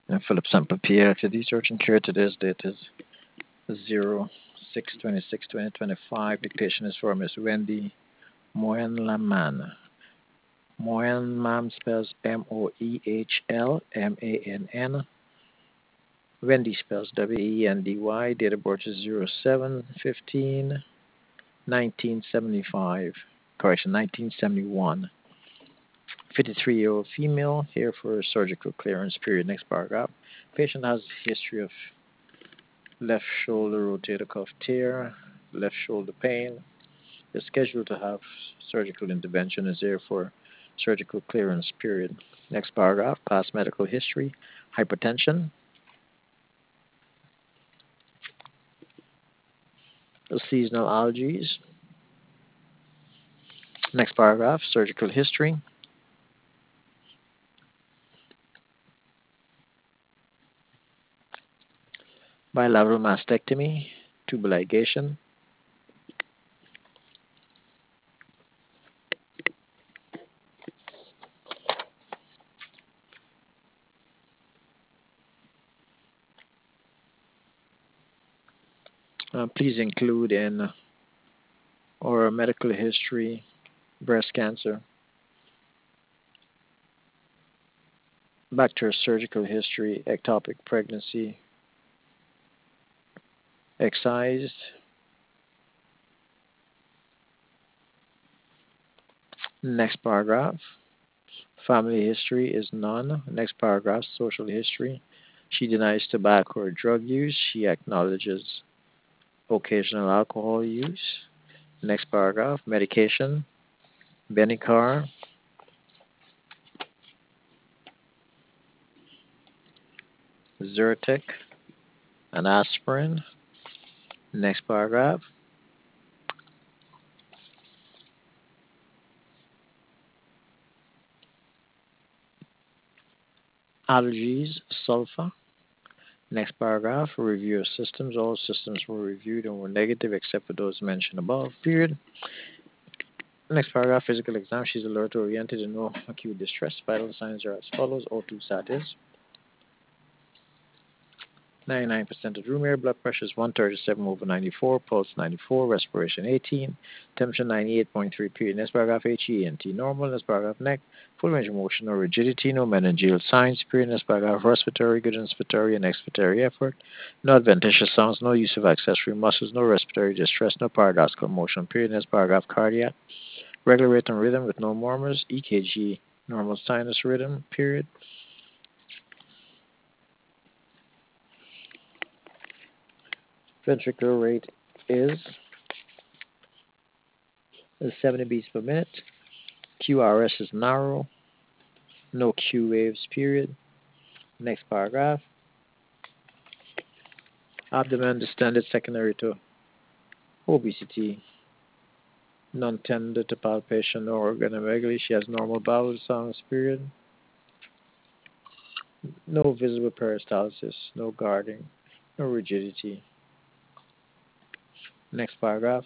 And Philip Sample Pierre, activity search and cure. Today's date is 06/26/2025. Dictation is for Miss Wendy Moenlaman. Moenlam spells Moehlmann. Wendy spells Wendy. Date of birth is 07/15/1975. Correction, 1971. 53-year-old female, here for surgical clearance period. Next paragraph. Patient has a history of left shoulder rotator cuff tear, left shoulder pain. Is scheduled to have surgical intervention. Is here for surgical clearance period. Next paragraph. Past medical history. Hypertension. Seasonal allergies. Next paragraph. Surgical history. Bilateral mastectomy. Tubal ligation. Please include in or medical history breast cancer. Back to her surgical history, ectopic pregnancy, excised. Next paragraph. Family history is none. Next paragraph. Social history. She denies tobacco or drug use. She acknowledges occasional alcohol use. Next paragraph. Medication. Benicar, Zyrtec, and aspirin. Next paragraph. Allergies, sulfa. Next paragraph, review of systems. All systems were reviewed and were negative except for those mentioned above. Period. Next paragraph, physical exam. She's alert oriented and no acute distress. Vital signs are as follows. O2 status. 99% of room air. Blood pressure is 137/94. Pulse 94. Respiration 18. Temperature 98.3. Period. Next paragraph, HENT. Normal. Next paragraph, neck. Full range of motion, no rigidity, no meningeal signs. Period. Next paragraph, respiratory, good inspiratory and expiratory effort. No adventitious sounds. No use of accessory muscles. No respiratory distress. No paradoxical motion. Period. Next paragraph, cardiac. Regular rate and rhythm with no murmurs. EKG. Normal sinus rhythm. Period. Ventricular rate is 70 beats per minute. QRS is narrow. No Q waves, period. Next paragraph. Abdomen distended secondary to obesity. Non-tender to palpation or organomegaly. She has normal bowel sounds, period. No visible peristalsis. No guarding. No rigidity. Next paragraph.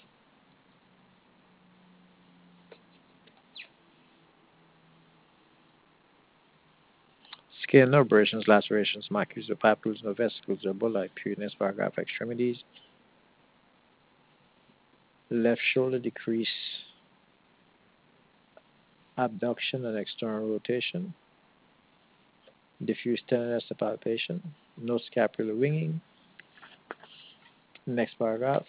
Skin, no abrasions, lacerations, macules, or papules, no vesicles or bullae, period. Next paragraph. Extremities. Left shoulder decrease abduction and external rotation. Diffuse tenderness to palpation. No scapular winging. Next paragraph.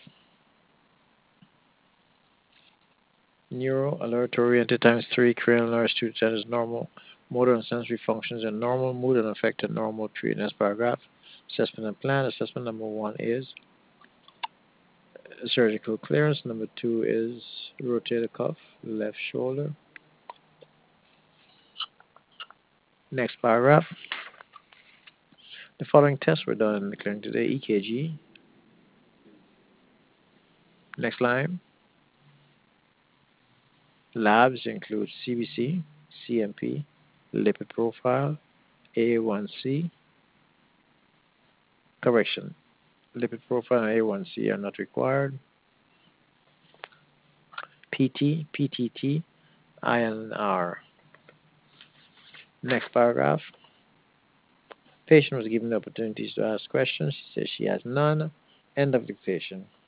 Neuro, alert oriented times 3, cranial nerves, 2 to 10 is normal. Motor and sensory functions are normal. Mood and affected normal. Period. Next paragraph. Assessment and plan. Assessment number 1 is surgical clearance. Number 2 is rotator cuff, left shoulder. Next paragraph. The following tests were done in the clinic today. EKG. Next line. Labs include CBC, CMP, lipid profile, A1C. Correction. Lipid profile and A1C are not required. PT, PTT, INR. Next paragraph. Patient was given the opportunities to ask questions. She says she has none. End of dictation.